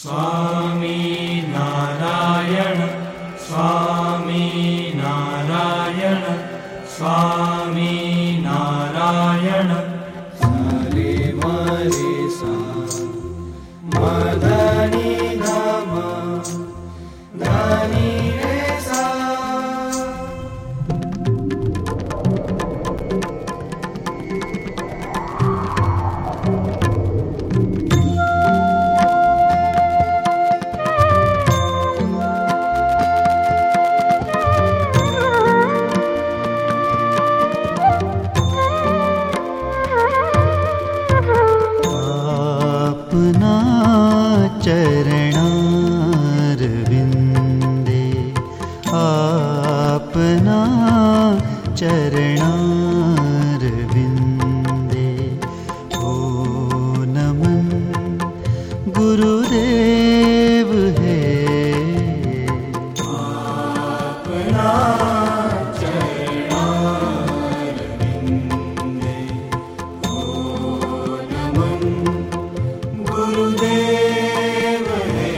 स्वामी नारायण स्वामी नारायण स्वामी नारायण सारे मारे सा मदनी धाम धनी रे सा। चरणारविन्दे आपना चरणारविन्दे ओ नमन गुरुदेव है। आपना चरणारविन्दे ओ नमन गुरुदेव है।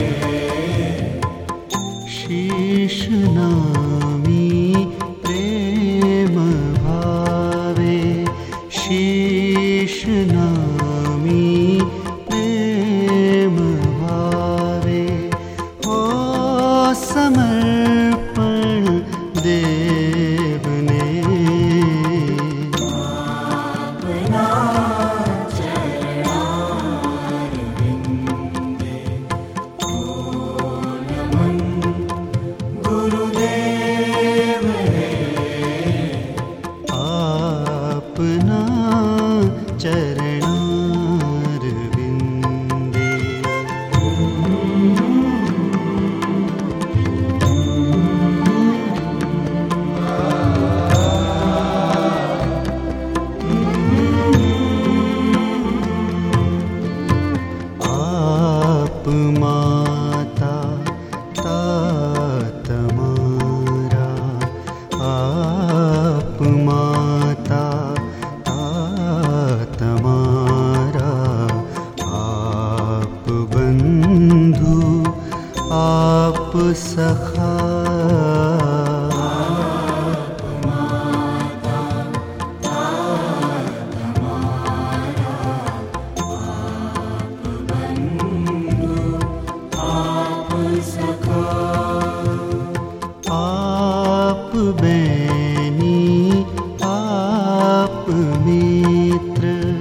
शीश नामी प्रेम भावे शीश नामी प्रेम भावे हो समर्पण देवने। आपना चरणारविन्दे ओ नमन गुरुदेव है। आपना चरणारविन्दे आप माता तात मारा आप माता तात मारा आप बंधु आप सखा। आप माता तात मारा आप बंधु आप सखा। आप बैनी आप मित्र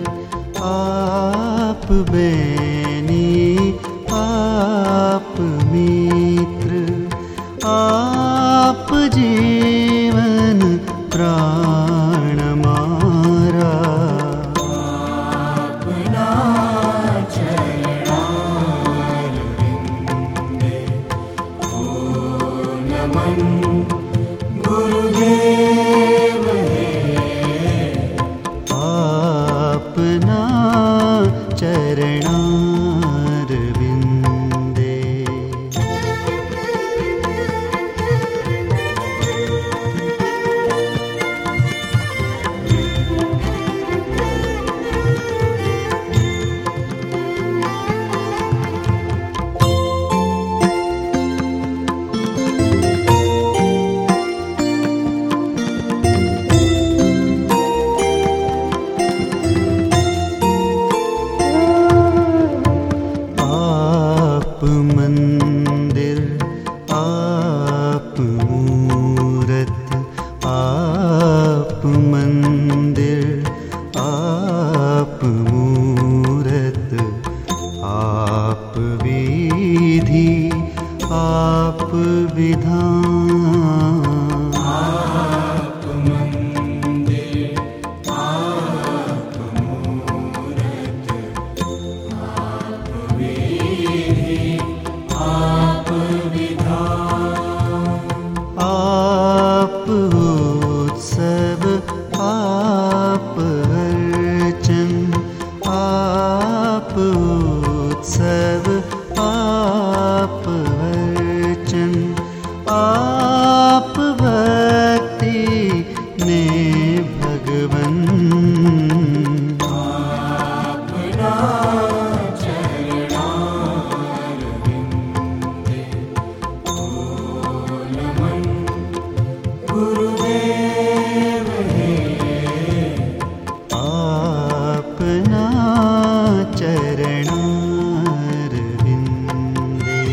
आप बैनी आप मित्र आप जीवन प्राण मारा। आपना चरणारविन्दे ओ नमन गुरुदेव है। आपना चरणारविन्दे आप मंदिर आप मूरत आप मंदिर आप मूरत आप विधि आप विधान। आप मंदिर आप मूरत आप विधि आप विधान। आप उत्सव आप अर्चन आप उत्सव आप अर्चन आप भक्ति ने भगवन। आपना चरणारविन्दे चरणारविन्दे।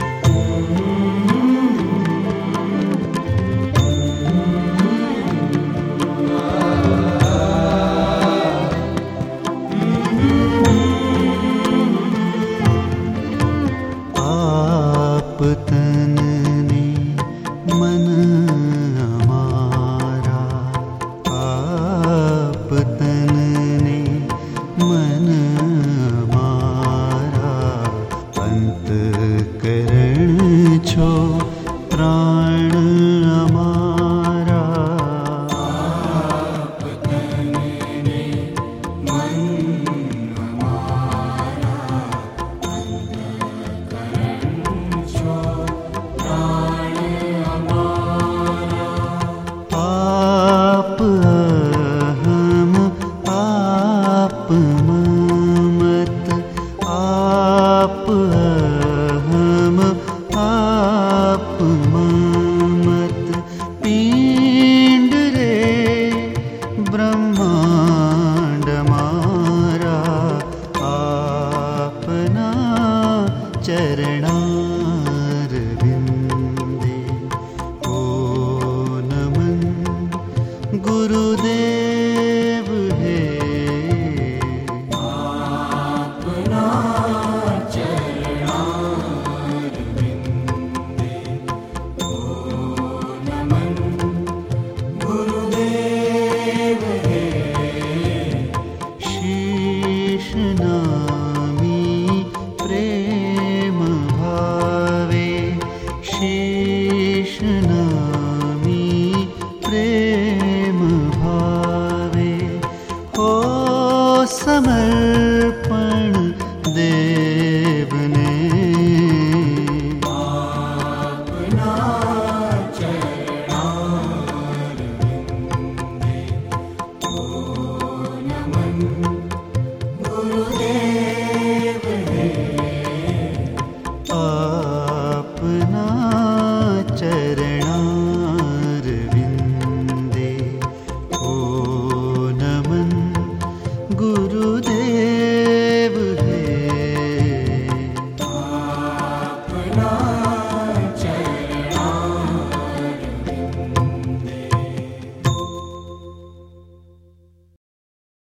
आप तन ने मन हमारा, आप तन ने मन हमारा, अंतःकरण छो प्राण हमारा। आप तन ने मन हमारा, अंतःकरण छो प्राण हमारा। आप अहम आप ममत, आप अहम आप ममत, पिंड रे ब्रह्मांड हमारा, आपना चरणारविन्दे। ओ नमन गुरुदेव हे, आपना चरणारविन्दे। ओ नमन गुरुदेव हे। शीश नामी प्रेम भावे, शीश नामी प्रेम भावे, हो समर्पण देवने। आपना चरणारविन्दे। ओ नमन गुरुदेव हे। आपना चरणारविन्दे। ओ नमन गुरुदेव